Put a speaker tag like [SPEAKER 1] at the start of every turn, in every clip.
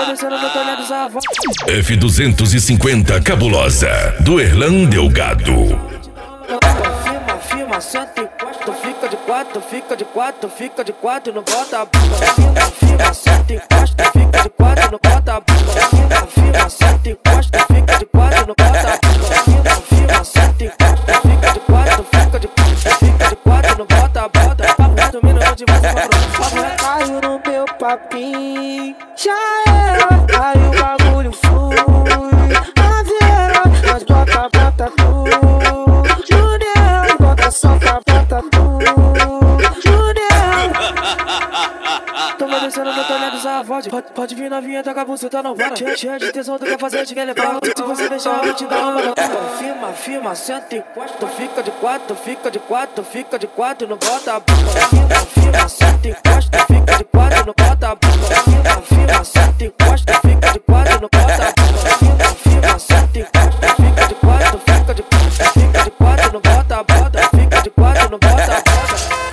[SPEAKER 1] descendo no Tolé dos avós.
[SPEAKER 2] F250 Cabulosa, do Erlan Delgado.
[SPEAKER 1] Firma, senta e encosta, tu fica de quatro, tu fica de quatro, tu fica de quatro, não bota a bunda. Firma, senta e encosta, tu fica de quatro, não bota a bunda. Firma, senta e encosta, tu fica de quatro, não bota a bunda. Firma, senta e encosta, tu fica de quatro, tu fica de quatro, não bota a bunda. Papo reto, minuto de mais uma prova. Caiu no meu papinho, já era, aí o bagulho flui. A Vera, nós bota tudo. Solta pra tatu, Junior. Toma descendo no Tolé dos avós. Pode vir novinha, tá com a buceta não para. Cheia de tesão, tu quer fazer, te quer levar. Se você deixar, eu vou te dar uma. Firma, senta e encosta. Tu fica de quatro, tu fica de quatro, tu fica de quatro, não bota a bunda. Firma, senta e encosta. Tu fica de quatro, não bota a bunda. Firma, senta e encosta. Tu fica de quatro, não bota a bunda. Firma, senta e encosta. Tu fica de quatro, tu fica de quatro, não bota a bunda. Fica de quatro, não bota a bunda.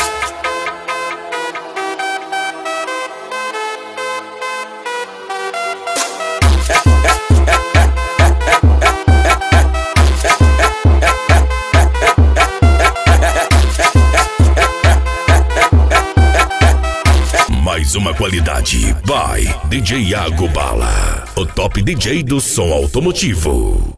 [SPEAKER 2] Mais uma qualidade by DJ Iago Bala, o top DJ do som automotivo.